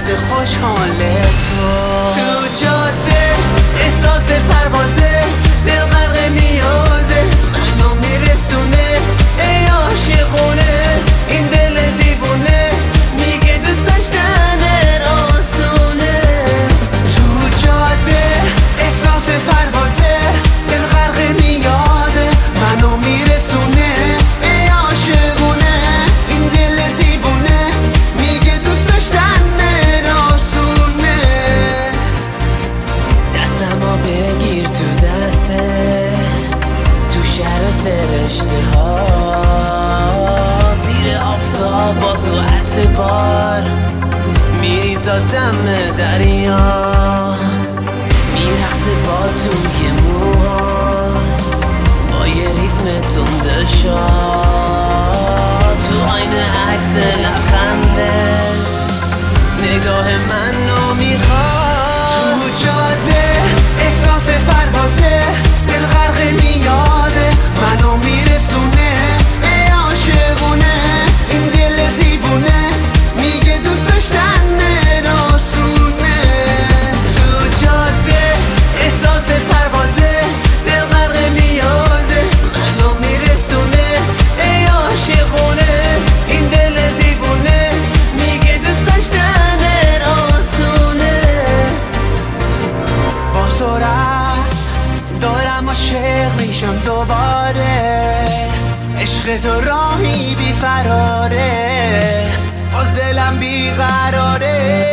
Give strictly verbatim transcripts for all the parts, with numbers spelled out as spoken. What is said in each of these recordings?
شب خوشحال تو تو جاده احساس پروازه، دل غرق نیازه، منو میرسونه ای عاشقونه. این دل دیوونه میگه دوست داشتن آسونه. تو جاده احساس پروازه، دل غرق نیازه، منو میرسونه ای عاشقونه. این دل دیوونه میگه دوست داشتن آسونه. دستمو بگیر تو دسته، تو شهر فرشته ها، زیر آفتاب با سرعت بار میریم تا دم دریا. میرقصه با توی موها با یه ریتم تندشا، تو آینه عکس لبخنده نگاه منو میخواد. تو جاده احساس پروازه، دل غرق نیازه، منو میرسونه ای عاشقونه. این دل دیوونه میگه دوست داشتن آسونه. تو جاده احساس پروازه، دل غرق نیازه، منو میرسونه ای عاشقونه. این دل دیوونه میگه دوست داشتن آسونه. با سرعت دارم عاشق میشم دوباره، عشق تو راهی بی فراره، باز دلم بیقراره.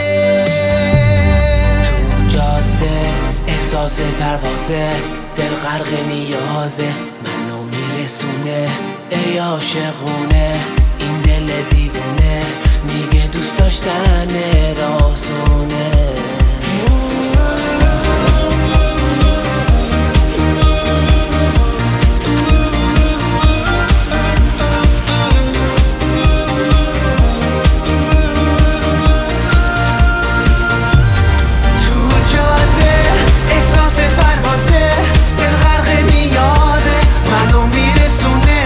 تو جاده احساس پروازه، دل غرق نیازه، منو میرسونه ای عاشقونه. این دل دیوونه میگه دوست داشتن آسونه. احساس پروازه، دل غرق نیازه، منو میرسونه